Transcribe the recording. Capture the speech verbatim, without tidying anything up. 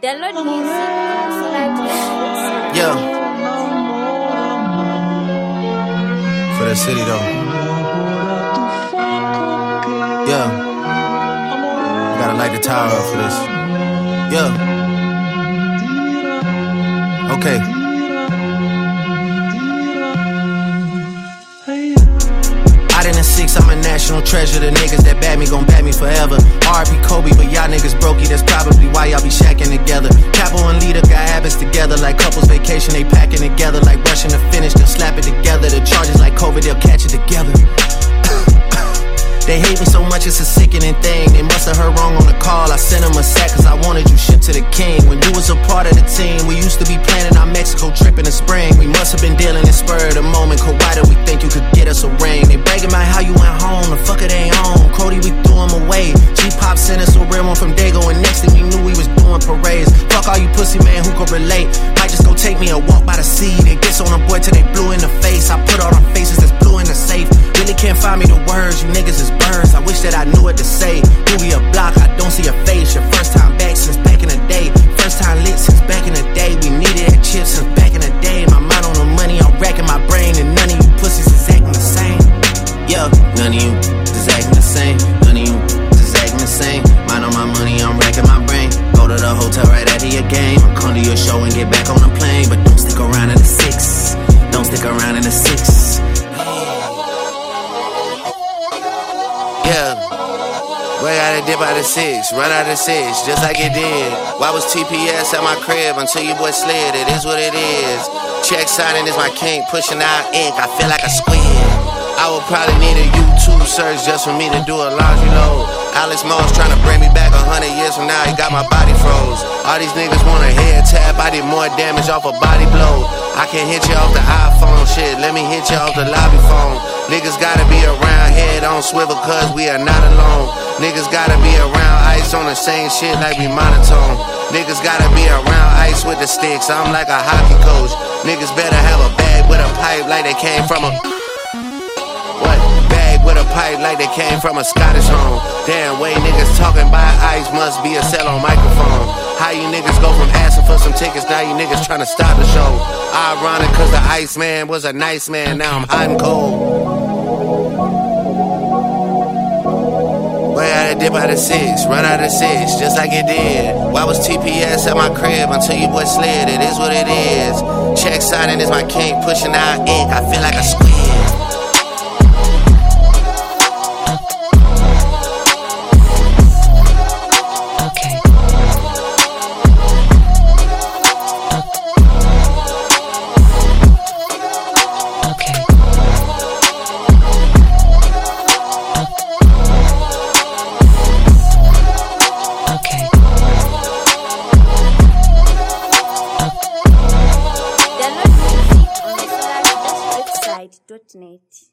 Download music on Solar. Yeah. For the city though. Yeah. You gotta light the tower up for this. Yeah. Okay. Out in the six, I'm a national treasure. The niggas that bad me gon' bad me forever. R I P Kobe, but y'all niggas brokey. That's probably why y'all be shacking together. Capo and Leader got habits together. Like couples vacation, they packing together. Like rushing to finish, they'll slap it together. The charges like COVID, they'll catch it together. They hate me so much, it's a sickening thing. They must have heard wrong on the call. I sent them a sack cause I wanted you shipped to the king. When you was a part of the team, we used to be planning our Mexico trip in the spring. We must have been dealing in spur of the moment. Cause why did we think you could get us a ring? They bragging about how you went home, the fuck it ain't on. Cody, we threw him away. G-Pop sent us a real one from Dago. And next thing we knew, we was doing parades. Fuck all you pussy man who could relate. Might just go take me a walk by the sea. They diss on a boy till they blue in the face. I put all our faces that's blue in the safe. Really can't find me the words, you niggas is birds. I wish that I knew what to say. Movie a block, I don't see your face. Your first time back since back in the day. First time lit since back in the day. We needed that chip since back in the day. My mind on the money, I'm racking my brain. And none of you pussies is acting the same. Yeah, none of you is acting the same. None of you is acting the same. Mind on my money, I'm racking my brain. Go to the hotel right after your game. Come to your show and get back on the plane. But don't stick around in the six. Don't stick around in the six. Yeah, way out of dip out of six, run out of six, just like it did. Why was T P S at my crib until you boy slid? It is what it is. Check signing is my king, pushing out ink, I feel like a squid. I would probably need a YouTube search just for me to do a laundry load. Alex Moss trying to bring me back a hundred years from now, he got my body froze. All these niggas want a head tap, I did more damage off a body blow. I can't hit you off the iPhone, shit, let me hit you off the lobby phone. Niggas gotta be around, head on swivel cause we are not alone. Niggas gotta be around, ice on the same shit like we monotone. Niggas gotta be around, ice with the sticks, I'm like a hockey coach. Niggas better have a bag with a pipe like they came from a... What? Bag with a pipe like they came from a Scottish home. Damn, way niggas talking about ice must be a cell on microphone. How you niggas go from asking for some tickets, now you niggas trying to stop the show. Ironic cause the ice man was a nice man, now I'm hot and cold. Way out of dip out of six, run out of six, just like it did. Why was T P S at my crib until you boy slid? It is what it is. Check signing is my king, pushing out ink, I feel like a squid. Download music on solar dash website dot net.